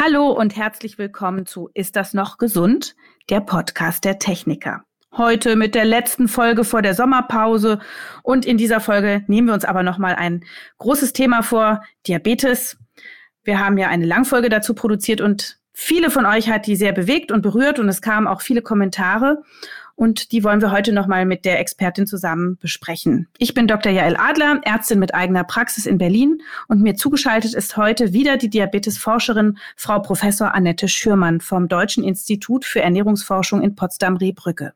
Hallo und herzlich willkommen zu Ist das noch gesund? Der Podcast der Techniker. Heute mit der letzten Folge vor der Sommerpause und in dieser Folge nehmen wir uns aber nochmal ein großes Thema vor, Diabetes. Wir haben ja eine Langfolge dazu produziert und viele von euch hat die sehr bewegt und berührt und es kamen auch viele Kommentare und die wollen wir heute nochmal mit der Expertin zusammen besprechen. Ich bin Dr. Jael Adler, Ärztin mit eigener Praxis in Berlin und mir zugeschaltet ist heute wieder die Diabetesforscherin Frau Professor Annette Schürmann vom Deutschen Institut für Ernährungsforschung in Potsdam-Rehbrücke.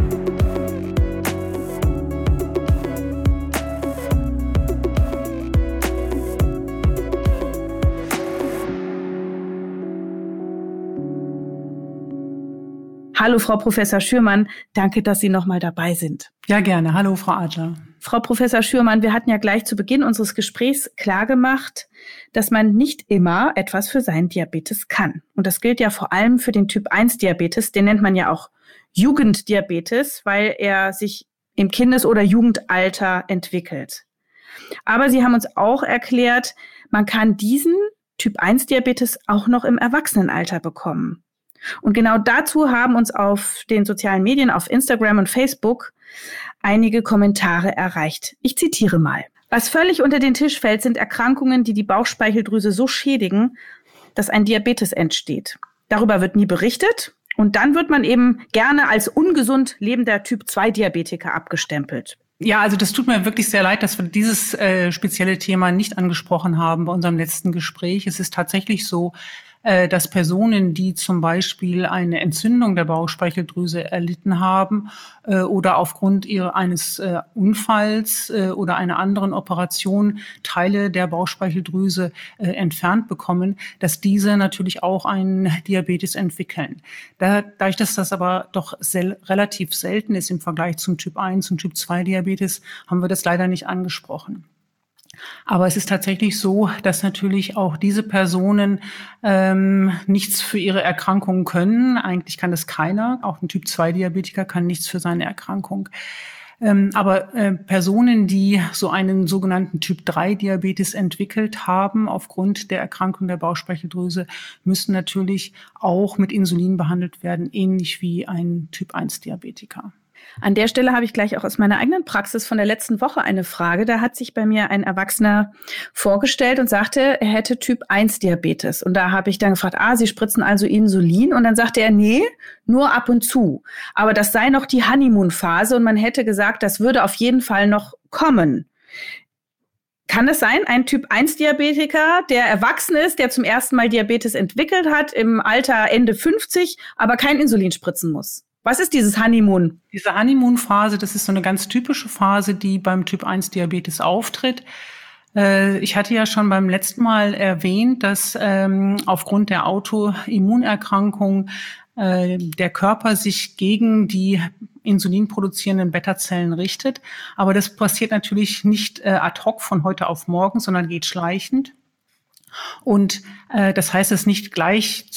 Hallo, Frau Professor Schürmann. Danke, dass Sie nochmal dabei sind. Ja, gerne. Hallo, Frau Adler. Frau Professor Schürmann, wir hatten ja gleich zu Beginn unseres Gesprächs klargemacht, dass man nicht immer etwas für seinen Diabetes kann. Und das gilt ja vor allem für den Typ-1-Diabetes. Den nennt man ja auch Jugenddiabetes, weil er sich im Kindes- oder Jugendalter entwickelt. Aber Sie haben uns auch erklärt, man kann diesen Typ-1-Diabetes auch noch im Erwachsenenalter bekommen. Und genau dazu haben uns auf den sozialen Medien, auf Instagram und Facebook, einige Kommentare erreicht. Ich zitiere mal. Was völlig unter den Tisch fällt, sind Erkrankungen, die die Bauchspeicheldrüse so schädigen, dass ein Diabetes entsteht. Darüber wird nie berichtet und dann wird man eben gerne als ungesund lebender Typ-2-Diabetiker abgestempelt. Ja, also das tut mir wirklich sehr leid, dass wir dieses spezielle Thema nicht angesprochen haben bei unserem letzten Gespräch. Es ist tatsächlich so, dass Personen, die zum Beispiel eine Entzündung der Bauchspeicheldrüse erlitten haben oder aufgrund eines Unfalls oder einer anderen Operation Teile der Bauchspeicheldrüse entfernt bekommen, dass diese natürlich auch einen Diabetes entwickeln. Dadurch, dass das aber doch relativ selten ist im Vergleich zum Typ 1 und Typ 2 Diabetes, haben wir das leider nicht angesprochen. Aber es ist tatsächlich so, dass natürlich auch diese Personen nichts für ihre Erkrankung können. Eigentlich kann das keiner. Auch ein Typ-2-Diabetiker kann nichts für seine Erkrankung. Aber Personen, die so einen sogenannten Typ-3-Diabetes entwickelt haben, aufgrund der Erkrankung der Bauchspeicheldrüse, müssen natürlich auch mit Insulin behandelt werden, ähnlich wie ein Typ-1-Diabetiker. An der Stelle habe ich gleich auch aus meiner eigenen Praxis von der letzten Woche eine Frage. Da hat sich bei mir ein Erwachsener vorgestellt und sagte, er hätte Typ-1-Diabetes. Und da habe ich dann gefragt, Sie spritzen also Insulin? Und dann sagte er, nee, nur ab und zu. Aber das sei noch die Honeymoon-Phase und man hätte gesagt, das würde auf jeden Fall noch kommen. Kann es sein, ein Typ-1-Diabetiker, der erwachsen ist, der zum ersten Mal Diabetes entwickelt hat, im Alter Ende 50, aber kein Insulin spritzen muss? Was ist dieses Honeymoon? Diese Honeymoon-Phase, das ist so eine ganz typische Phase, die beim Typ-1-Diabetes auftritt. Ich hatte ja schon beim letzten Mal erwähnt, dass aufgrund der Autoimmunerkrankung der Körper sich gegen die insulinproduzierenden Beta-Zellen richtet. Aber das passiert natürlich nicht ad hoc von heute auf morgen, sondern geht schleichend. Und das heißt, dass nicht gleich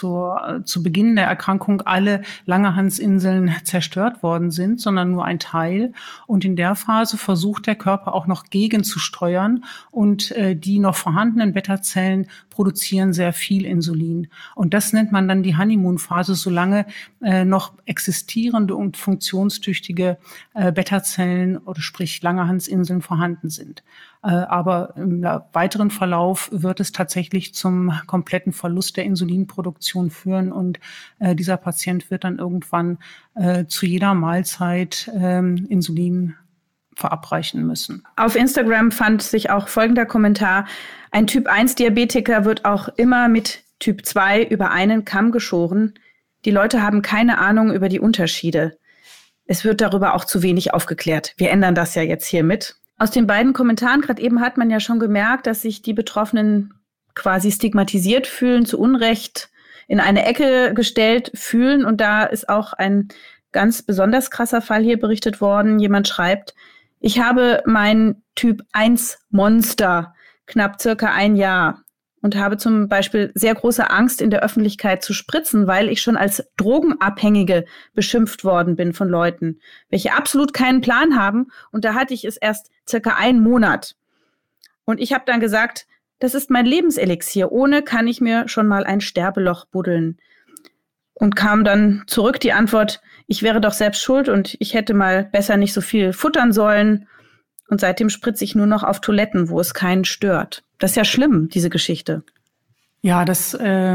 zu Beginn der Erkrankung alle Langerhansinseln zerstört worden sind, sondern nur ein Teil. Und in der Phase versucht der Körper auch noch gegenzusteuern und die noch vorhandenen Beta-Zellen produzieren sehr viel Insulin. Und das nennt man dann die Honeymoon-Phase, solange noch existierende und funktionstüchtige Beta-Zellen oder sprich Langerhansinseln vorhanden sind. Aber im weiteren Verlauf wird es tatsächlich zum kompletten Verlust der Insulinproduktion führen und dieser Patient wird dann irgendwann zu jeder Mahlzeit Insulin verabreichen müssen. Auf Instagram fand sich auch folgender Kommentar: Ein Typ-1-Diabetiker wird auch immer mit Typ 2 über einen Kamm geschoren. Die Leute haben keine Ahnung über die Unterschiede. Es wird darüber auch zu wenig aufgeklärt. Wir ändern das ja jetzt hiermit. Aus den beiden Kommentaren gerade eben hat man ja schon gemerkt, dass sich die Betroffenen quasi stigmatisiert fühlen, zu Unrecht in eine Ecke gestellt fühlen. Und da ist auch ein ganz besonders krasser Fall hier berichtet worden. Jemand schreibt, ich habe mein Typ-1-Monster knapp circa ein Jahr und habe zum Beispiel sehr große Angst, in der Öffentlichkeit zu spritzen, weil ich schon als Drogenabhängige beschimpft worden bin von Leuten, welche absolut keinen Plan haben. Und da hatte ich es erst circa einen Monat. Und ich habe dann gesagt, das ist mein Lebenselixier. Ohne kann ich mir schon mal ein Sterbeloch buddeln. Und kam dann zurück die Antwort, ich wäre doch selbst schuld und ich hätte mal besser nicht so viel futtern sollen. Und seitdem spritze ich nur noch auf Toiletten, wo es keinen stört. Das ist ja schlimm, diese Geschichte. Ja, das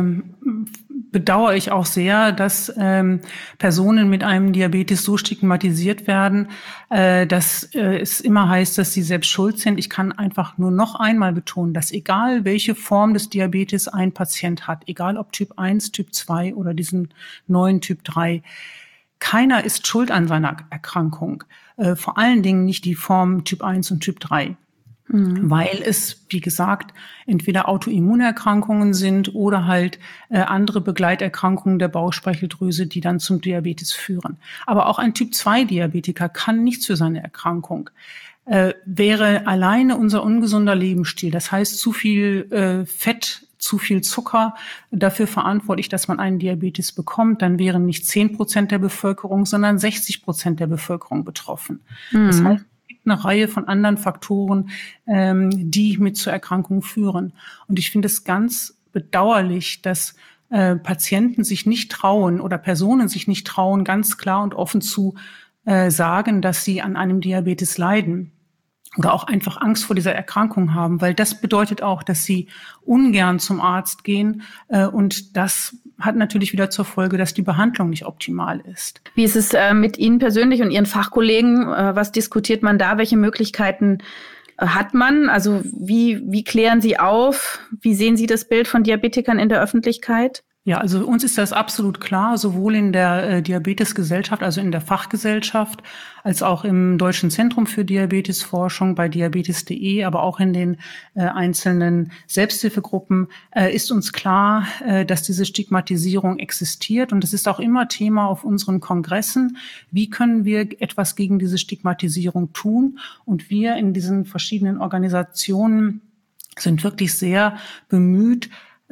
bedauere ich auch sehr, dass Personen mit einem Diabetes so stigmatisiert werden, dass es immer heißt, dass sie selbst schuld sind. Ich kann einfach nur noch einmal betonen, dass egal welche Form des Diabetes ein Patient hat, egal ob Typ 1, Typ 2 oder diesen neuen Typ 3, keiner ist schuld an seiner Erkrankung. Vor allen Dingen nicht die Form Typ 1 und Typ 3. Weil es, wie gesagt, entweder Autoimmunerkrankungen sind oder halt andere Begleiterkrankungen der Bauchspeicheldrüse, die dann zum Diabetes führen. Aber auch ein Typ-2-Diabetiker kann nichts für seine Erkrankung. Wäre alleine unser ungesunder Lebensstil, das heißt zu viel Fett, zu viel Zucker, dafür verantwortlich, dass man einen Diabetes bekommt, dann wären nicht 10% der Bevölkerung, sondern 60% der Bevölkerung betroffen. Das heißt, eine Reihe von anderen Faktoren, die mit zur Erkrankung führen. Und ich finde es ganz bedauerlich, dass Patienten sich nicht trauen oder Personen sich nicht trauen, ganz klar und offen zu sagen, dass sie an einem Diabetes leiden oder auch einfach Angst vor dieser Erkrankung haben, weil das bedeutet auch, dass sie ungern zum Arzt gehen und das hat natürlich wieder zur Folge, dass die Behandlung nicht optimal ist. Wie ist es mit Ihnen persönlich und Ihren Fachkollegen? Was diskutiert man da? Welche Möglichkeiten hat man? Also wie klären Sie auf? Wie sehen Sie das Bild von Diabetikern in der Öffentlichkeit? Ja, also uns ist das absolut klar, sowohl in der Diabetesgesellschaft, also in der Fachgesellschaft, als auch im Deutschen Zentrum für Diabetesforschung bei diabetes.de, aber auch in den einzelnen Selbsthilfegruppen ist uns klar, dass diese Stigmatisierung existiert. Und es ist auch immer Thema auf unseren Kongressen. Wie können wir etwas gegen diese Stigmatisierung tun? Und wir in diesen verschiedenen Organisationen sind wirklich sehr bemüht,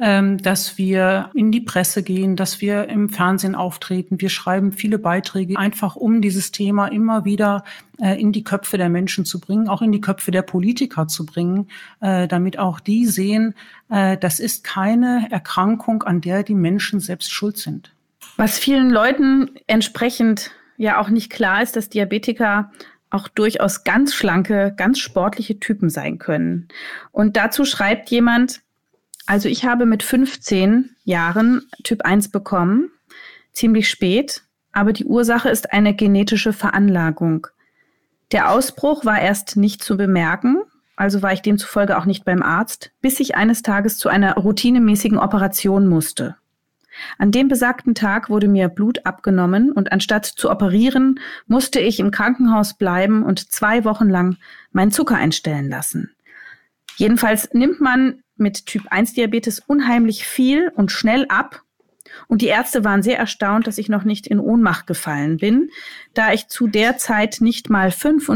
dass wir in die Presse gehen, dass wir im Fernsehen auftreten. Wir schreiben viele Beiträge, einfach um dieses Thema immer wieder in die Köpfe der Menschen zu bringen, auch in die Köpfe der Politiker zu bringen, damit auch die sehen, das ist keine Erkrankung, an der die Menschen selbst schuld sind. Was vielen Leuten entsprechend ja auch nicht klar ist, dass Diabetiker auch durchaus ganz schlanke, ganz sportliche Typen sein können. Und dazu schreibt jemand, also ich habe mit 15 Jahren Typ 1 bekommen, ziemlich spät, aber die Ursache ist eine genetische Veranlagung. Der Ausbruch war erst nicht zu bemerken, also war ich demzufolge auch nicht beim Arzt, bis ich eines Tages zu einer routinemäßigen Operation musste. An dem besagten Tag wurde mir Blut abgenommen und anstatt zu operieren, musste ich im Krankenhaus bleiben und 2 Wochen lang meinen Zucker einstellen lassen. Jedenfalls nimmt man mit Typ-1-Diabetes unheimlich viel und schnell ab. Und die Ärzte waren sehr erstaunt, dass ich noch nicht in Ohnmacht gefallen bin, da ich zu der Zeit nicht mal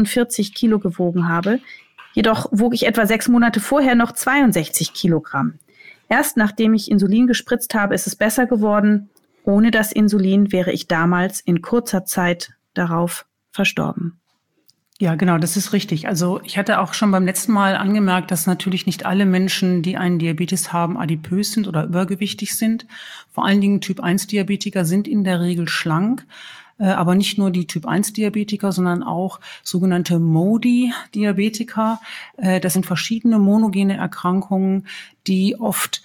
45 Kilo gewogen habe. Jedoch wog ich etwa 6 Monate vorher noch 62 Kilogramm. Erst nachdem ich Insulin gespritzt habe, ist es besser geworden. Ohne das Insulin wäre ich damals in kurzer Zeit darauf verstorben. Ja, genau, das ist richtig. Also ich hatte auch schon beim letzten Mal angemerkt, dass natürlich nicht alle Menschen, die einen Diabetes haben, adipös sind oder übergewichtig sind. Vor allen Dingen Typ-1-Diabetiker sind in der Regel schlank. Aber nicht nur die Typ-1-Diabetiker, sondern auch sogenannte MODY-Diabetiker. Das sind verschiedene monogene Erkrankungen, die oft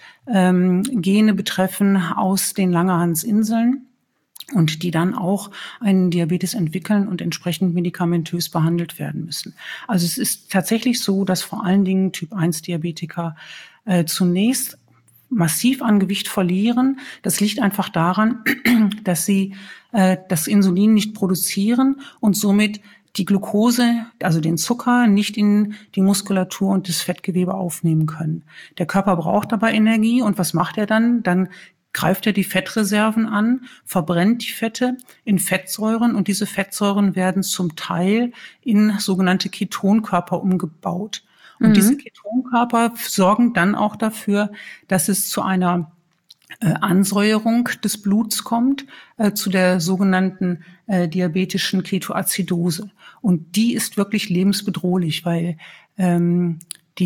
Gene betreffen aus den Langerhansinseln. Und die dann auch einen Diabetes entwickeln und entsprechend medikamentös behandelt werden müssen. Also es ist tatsächlich so, dass vor allen Dingen Typ-1-Diabetiker zunächst massiv an Gewicht verlieren. Das liegt einfach daran, dass sie das Insulin nicht produzieren und somit die Glucose, also den Zucker, nicht in die Muskulatur und das Fettgewebe aufnehmen können. Der Körper braucht aber Energie und was macht er dann? Dann greift er die Fettreserven an, verbrennt die Fette in Fettsäuren und diese Fettsäuren werden zum Teil in sogenannte Ketonkörper umgebaut. Und diese Ketonkörper sorgen dann auch dafür, dass es zu einer Ansäuerung des Bluts kommt, zu der sogenannten diabetischen Ketoazidose. Und die ist wirklich lebensbedrohlich, weil die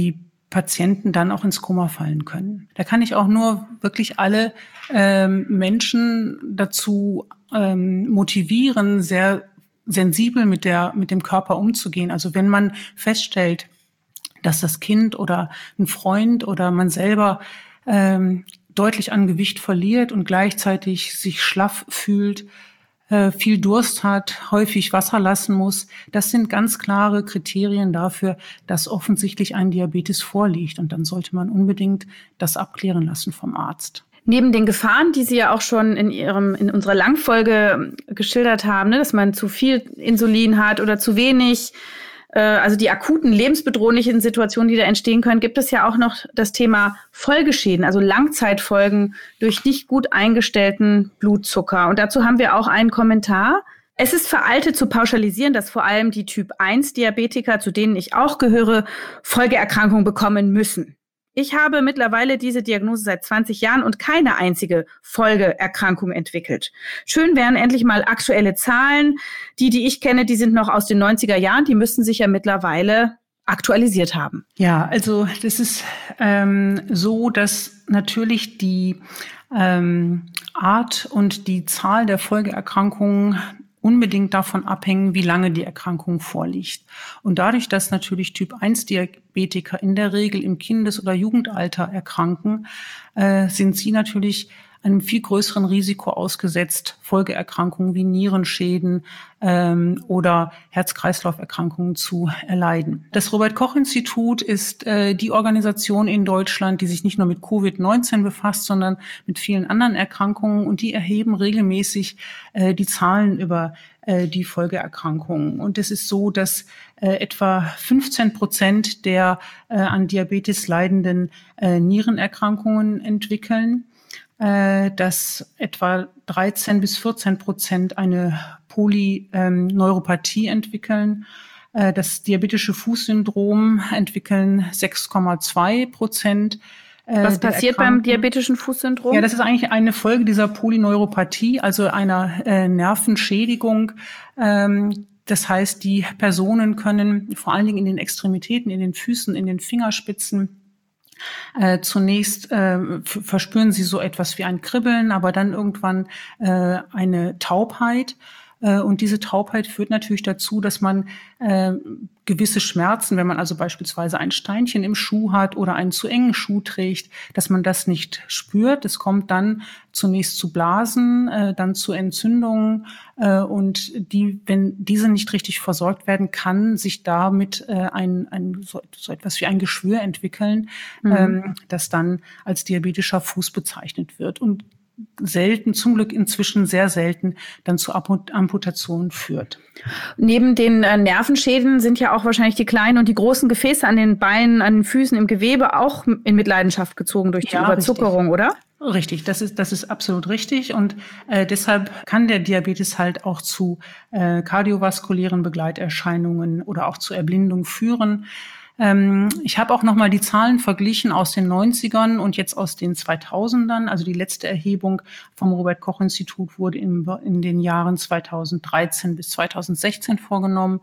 Patienten dann auch ins Koma fallen können. Da kann ich auch nur wirklich alle Menschen dazu motivieren, sehr sensibel mit dem Körper umzugehen. Also wenn man feststellt, dass das Kind oder ein Freund oder man selber deutlich an Gewicht verliert und gleichzeitig sich schlaff fühlt, viel Durst hat, häufig Wasser lassen muss. Das sind ganz klare Kriterien dafür, dass offensichtlich ein Diabetes vorliegt. Und dann sollte man unbedingt das abklären lassen vom Arzt. Neben den Gefahren, die Sie ja auch schon in unserer Langfolge geschildert haben, ne, dass man zu viel Insulin hat oder zu wenig, also die akuten lebensbedrohlichen Situationen, die da entstehen können, gibt es ja auch noch das Thema Folgeschäden, also Langzeitfolgen durch nicht gut eingestellten Blutzucker. Und dazu haben wir auch einen Kommentar. Es ist veraltet zu pauschalisieren, dass vor allem die Typ-1-Diabetiker, zu denen ich auch gehöre, Folgeerkrankungen bekommen müssen. Ich habe mittlerweile diese Diagnose seit 20 Jahren und keine einzige Folgeerkrankung entwickelt. Schön wären endlich mal aktuelle Zahlen. Die ich kenne, die sind noch aus den 90er Jahren. Die müssten sich ja mittlerweile aktualisiert haben. Ja, also das ist so, dass natürlich die Art und die Zahl der Folgeerkrankungen unbedingt davon abhängen, wie lange die Erkrankung vorliegt. Und dadurch, dass natürlich Typ-1-Diabetiker in der Regel im Kindes- oder Jugendalter erkranken, sind sie natürlich einem viel größeren Risiko ausgesetzt, Folgeerkrankungen wie Nierenschäden oder Herz-Kreislauf-Erkrankungen zu erleiden. Das Robert-Koch-Institut ist die Organisation in Deutschland, die sich nicht nur mit Covid-19 befasst, sondern mit vielen anderen Erkrankungen. Und die erheben regelmäßig die Zahlen über die Folgeerkrankungen. Und es ist so, dass etwa 15% der an Diabetes leidenden Nierenerkrankungen entwickeln, dass etwa 13-14% eine Polyneuropathie entwickeln. Das diabetische Fußsyndrom entwickeln 6,2%. Was passiert beim diabetischen Fußsyndrom? Ja, das ist eigentlich eine Folge dieser Polyneuropathie, also einer Nervenschädigung. Das heißt, die Personen können vor allen Dingen in den Extremitäten, in den Füßen, in den Fingerspitzen zunächst verspüren sie so etwas wie ein Kribbeln, aber dann irgendwann eine Taubheit. Und diese Taubheit führt natürlich dazu, dass man gewisse Schmerzen, wenn man also beispielsweise ein Steinchen im Schuh hat oder einen zu engen Schuh trägt, dass man das nicht spürt. Es kommt dann zunächst zu Blasen, dann zu Entzündungen und wenn diese nicht richtig versorgt werden, kann sich damit so etwas wie ein Geschwür entwickeln, das dann als diabetischer Fuß bezeichnet wird und selten, zum Glück inzwischen sehr selten, dann zu Amputationen führt. Neben den Nervenschäden sind ja auch wahrscheinlich die kleinen und die großen Gefäße an den Beinen, an den Füßen, im Gewebe auch in Mitleidenschaft gezogen durch die Überzuckerung, richtig. Oder? Richtig, das ist absolut richtig. Und deshalb kann der Diabetes halt auch zu kardiovaskulären Begleiterscheinungen oder auch zu Erblindung führen. Ich habe auch nochmal die Zahlen verglichen aus den 90ern und jetzt aus den 2000ern. Also die letzte Erhebung vom Robert-Koch-Institut wurde in den Jahren 2013 bis 2016 vorgenommen.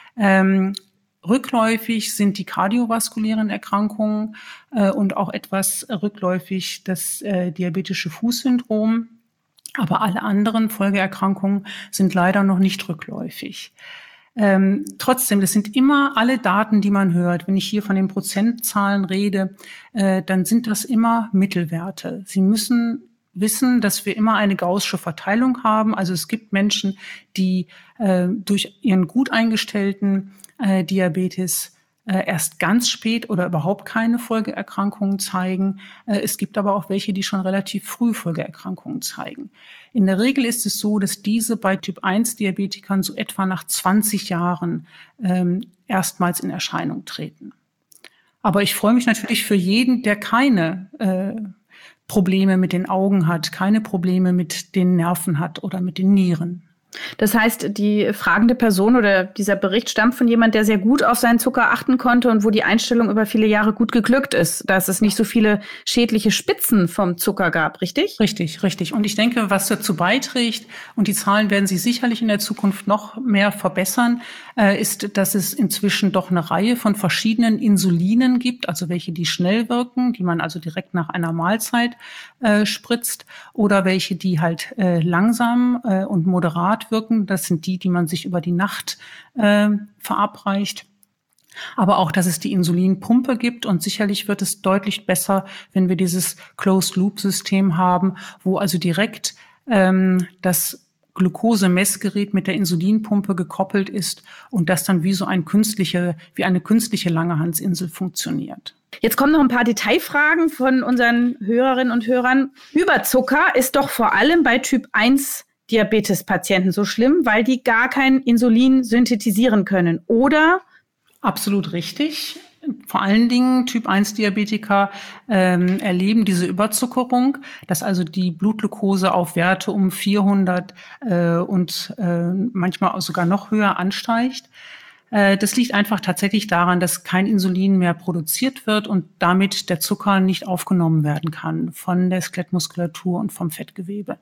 Rückläufig sind die kardiovaskulären Erkrankungen und auch etwas rückläufig das diabetische Fußsyndrom. Aber alle anderen Folgeerkrankungen sind leider noch nicht rückläufig. Trotzdem, das sind immer alle Daten, die man hört. Wenn ich hier von den Prozentzahlen rede, dann sind das immer Mittelwerte. Sie müssen wissen, dass wir immer eine gaußsche Verteilung haben. Also es gibt Menschen, die durch ihren gut eingestellten Diabetes erst ganz spät oder überhaupt keine Folgeerkrankungen zeigen. Es gibt aber auch welche, die schon relativ früh Folgeerkrankungen zeigen. In der Regel ist es so, dass diese bei Typ-1-Diabetikern so etwa nach 20 Jahren erstmals in Erscheinung treten. Aber ich freue mich natürlich für jeden, der keine Probleme mit den Augen hat, keine Probleme mit den Nerven hat oder mit den Nieren. Das heißt, die fragende Person oder dieser Bericht stammt von jemand, der sehr gut auf seinen Zucker achten konnte und wo die Einstellung über viele Jahre gut geglückt ist, dass es nicht so viele schädliche Spitzen vom Zucker gab, richtig? Richtig, richtig. Und ich denke, was dazu beiträgt, und die Zahlen werden sich sicherlich in der Zukunft noch mehr verbessern, ist, dass es inzwischen doch eine Reihe von verschiedenen Insulinen gibt, also welche, die schnell wirken, die man also direkt nach einer Mahlzeit spritzt, oder welche, die halt langsam und moderat wirken. Das sind die man sich über die Nacht verabreicht. Aber auch, dass es die Insulinpumpe gibt, und sicherlich wird es deutlich besser, wenn wir dieses Closed-Loop-System haben, wo also direkt das Glukosemessgerät mit der Insulinpumpe gekoppelt ist und das dann wie eine künstliche Langerhansinsel funktioniert. Jetzt kommen noch ein paar Detailfragen von unseren Hörerinnen und Hörern. Überzucker ist doch vor allem bei Typ 1 Diabetes-Patienten so schlimm, weil die gar kein Insulin synthetisieren können, oder? Absolut richtig. Vor allen Dingen Typ-1-Diabetiker erleben diese Überzuckerung, dass also die Blutglucose auf Werte um 400 und manchmal sogar noch höher ansteigt. Das liegt einfach tatsächlich daran, dass kein Insulin mehr produziert wird und damit der Zucker nicht aufgenommen werden kann von der Skelettmuskulatur und vom Fettgewebe.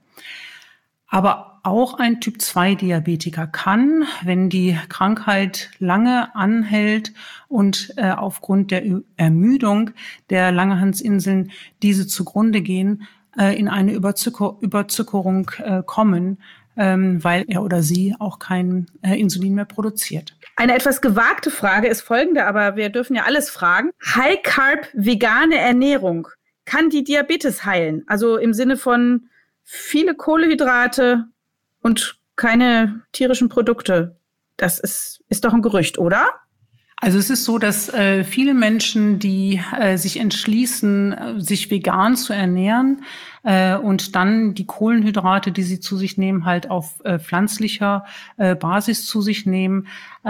Aber auch ein Typ-2-Diabetiker kann, wenn die Krankheit lange anhält und aufgrund der Ermüdung der Langerhansinseln diese zugrunde gehen, in eine Überzuckerung kommen, weil er oder sie auch kein Insulin mehr produziert. Eine etwas gewagte Frage ist folgende, aber wir dürfen ja alles fragen. High-Carb vegane Ernährung, kann die Diabetes heilen? Also im Sinne von viele Kohlenhydrate und keine tierischen Produkte. Das ist doch ein Gerücht, oder? Also es ist so, dass viele Menschen, die sich entschließen, sich vegan zu ernähren und dann die Kohlenhydrate, die sie zu sich nehmen, halt auf pflanzlicher Basis zu sich nehmen,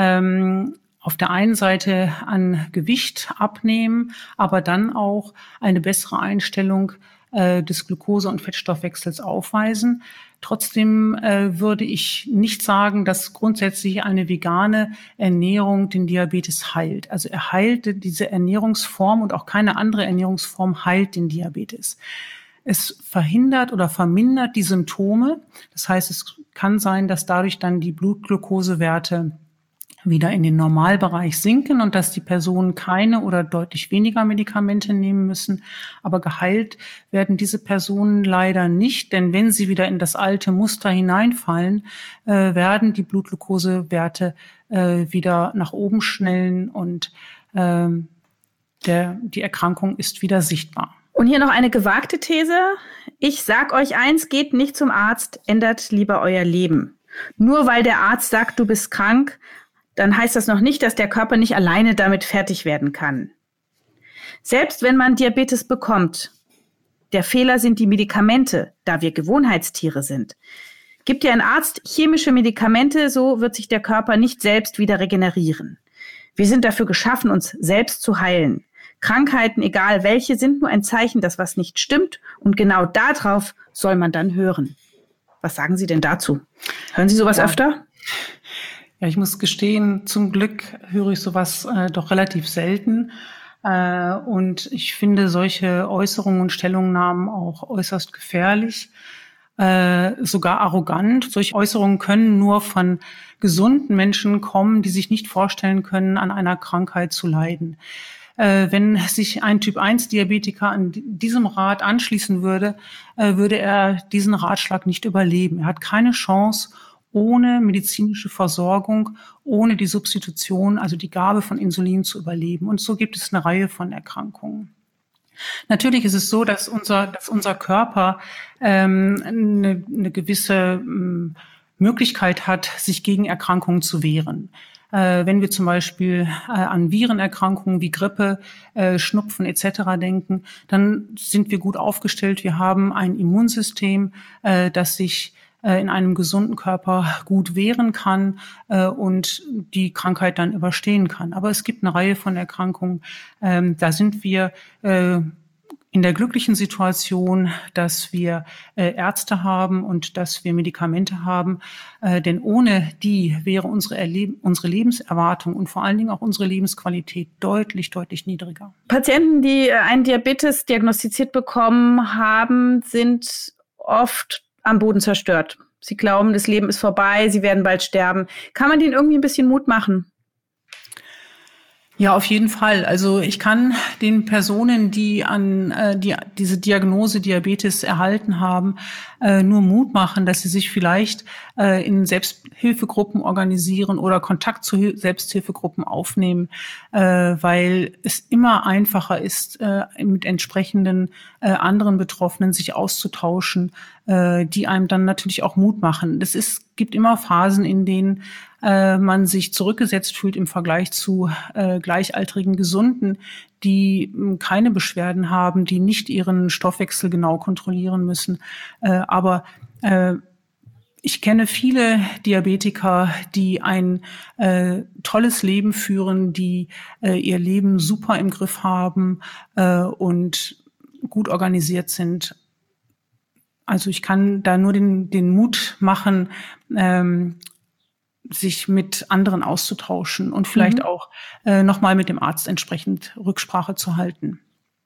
auf der einen Seite an Gewicht abnehmen, aber dann auch eine bessere Einstellung des Glucose- und Fettstoffwechsels aufweisen. Trotzdem würde ich nicht sagen, dass grundsätzlich eine vegane Ernährung den Diabetes heilt. Also er heilt diese Ernährungsform, und auch keine andere Ernährungsform heilt den Diabetes. Es verhindert oder vermindert die Symptome. Das heißt, es kann sein, dass dadurch dann die Blutglukosewerte wieder in den Normalbereich sinken und dass die Personen keine oder deutlich weniger Medikamente nehmen müssen. Aber geheilt werden diese Personen leider nicht, denn wenn sie wieder in das alte Muster hineinfallen, werden die Blutglukosewerte wieder nach oben schnellen und die Erkrankung ist wieder sichtbar. Und hier noch eine gewagte These. Ich sag euch eins, geht nicht zum Arzt, ändert lieber euer Leben. Nur weil der Arzt sagt, du bist krank, dann heißt das noch nicht, dass der Körper nicht alleine damit fertig werden kann. Selbst wenn man Diabetes bekommt, der Fehler sind die Medikamente, da wir Gewohnheitstiere sind. Gibt dir ein Arzt chemische Medikamente, so wird sich der Körper nicht selbst wieder regenerieren. Wir sind dafür geschaffen, uns selbst zu heilen. Krankheiten, egal welche, sind nur ein Zeichen, dass was nicht stimmt, und genau darauf soll man dann hören. Was sagen Sie denn dazu? Hören Sie sowas öfter? Ja, ich muss gestehen, zum Glück höre ich sowas doch relativ selten. Und ich finde solche Äußerungen und Stellungnahmen auch äußerst gefährlich, sogar arrogant. Solche Äußerungen können nur von gesunden Menschen kommen, die sich nicht vorstellen können, an einer Krankheit zu leiden. Wenn sich ein Typ-1-Diabetiker an diesem Rat anschließen würde, würde er diesen Ratschlag nicht überleben. Er hat keine Chance, ohne medizinische Versorgung, ohne die Substitution, also die Gabe von Insulin, zu überleben. Und so gibt es eine Reihe von Erkrankungen. Natürlich ist es so, dass unser Körper eine gewisse Möglichkeit hat, sich gegen Erkrankungen zu wehren. Wenn wir zum Beispiel an Virenerkrankungen wie Grippe, Schnupfen etc. denken, dann sind wir gut aufgestellt. Wir haben ein Immunsystem, das sich in einem gesunden Körper gut wehren kann und die Krankheit dann überstehen kann. Aber es gibt eine Reihe von Erkrankungen, da sind wir in der glücklichen Situation, dass wir Ärzte haben und dass wir Medikamente haben, denn ohne die wäre unsere Lebenserwartung und vor allen Dingen auch unsere Lebensqualität deutlich, deutlich niedriger. Patienten, die einen Diabetes diagnostiziert bekommen haben, sind oft am Boden zerstört. Sie glauben, das Leben ist vorbei, sie werden bald sterben. Kann man denen irgendwie ein bisschen Mut machen? Ja, auf jeden Fall. Also ich kann den Personen, die diese Diagnose Diabetes erhalten haben, nur Mut machen, dass sie sich vielleicht in Selbsthilfegruppen organisieren oder Kontakt zu Selbsthilfegruppen aufnehmen, weil es immer einfacher ist, mit entsprechenden anderen Betroffenen sich auszutauschen, die einem dann natürlich auch Mut machen. Gibt immer Phasen, in denen man sich zurückgesetzt fühlt im Vergleich zu gleichaltrigen Gesunden, die keine Beschwerden haben, die nicht ihren Stoffwechsel genau kontrollieren müssen. Aber ich kenne viele Diabetiker, die ein tolles Leben führen, die ihr Leben super im Griff haben und gut organisiert sind. Also ich kann da nur den Mut machen, sich mit anderen auszutauschen und vielleicht auch nochmal mit dem Arzt entsprechend Rücksprache zu halten.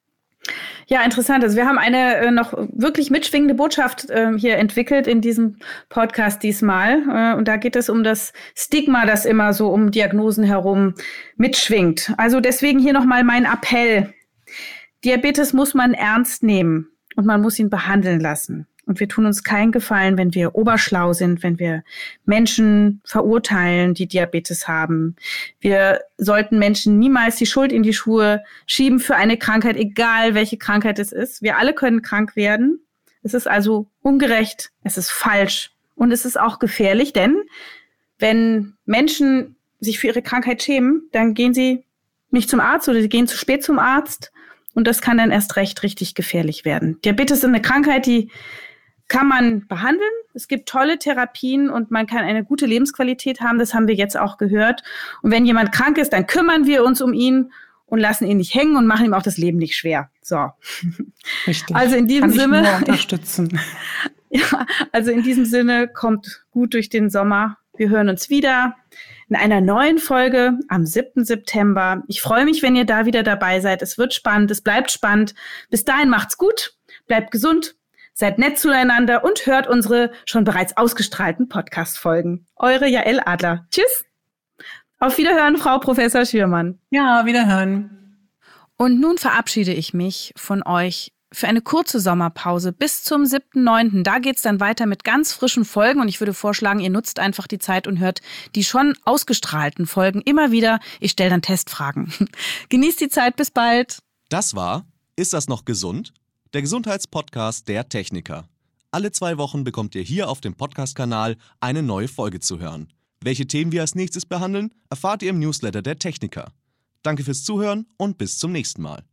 Ja, interessant. Also wir haben eine noch wirklich mitschwingende Botschaft hier entwickelt in diesem Podcast diesmal. Und da geht es um das Stigma, das immer so um Diagnosen herum mitschwingt. Also deswegen hier nochmal mein Appell. Diabetes muss man ernst nehmen und man muss ihn behandeln lassen. Und wir tun uns keinen Gefallen, wenn wir oberschlau sind, wenn wir Menschen verurteilen, die Diabetes haben. Wir sollten Menschen niemals die Schuld in die Schuhe schieben für eine Krankheit, egal welche Krankheit es ist. Wir alle können krank werden. Es ist also ungerecht, es ist falsch und es ist auch gefährlich, denn wenn Menschen sich für ihre Krankheit schämen, dann gehen sie nicht zum Arzt oder sie gehen zu spät zum Arzt und das kann dann erst recht richtig gefährlich werden. Diabetes ist eine Krankheit, die kann man behandeln. Es gibt tolle Therapien und man kann eine gute Lebensqualität haben. Das haben wir jetzt auch gehört. Und wenn jemand krank ist, dann kümmern wir uns um ihn und lassen ihn nicht hängen und machen ihm auch das Leben nicht schwer. So. Richtig. Also in diesem Sinne. Nur unterstützen. Ja, also in diesem Sinne, kommt gut durch den Sommer. Wir hören uns wieder in einer neuen Folge am 7. September. Ich freue mich, wenn ihr da wieder dabei seid. Es wird spannend, es bleibt spannend. Bis dahin macht's gut, bleibt gesund. Seid nett zueinander und hört unsere schon bereits ausgestrahlten Podcast-Folgen. Eure Jael Adler. Tschüss. Auf Wiederhören, Frau Professor Schürmann. Ja, Wiederhören. Und nun verabschiede ich mich von euch für eine kurze Sommerpause bis zum 7.9. Da geht's dann weiter mit ganz frischen Folgen und ich würde vorschlagen, ihr nutzt einfach die Zeit und hört die schon ausgestrahlten Folgen immer wieder. Ich stelle dann Testfragen. Genießt die Zeit, bis bald. Das war Ist das noch gesund? Der Gesundheitspodcast der Techniker. Alle 2 Wochen bekommt ihr hier auf dem Podcast-Kanal eine neue Folge zu hören. Welche Themen wir als nächstes behandeln, erfahrt ihr im Newsletter der Techniker. Danke fürs Zuhören und bis zum nächsten Mal.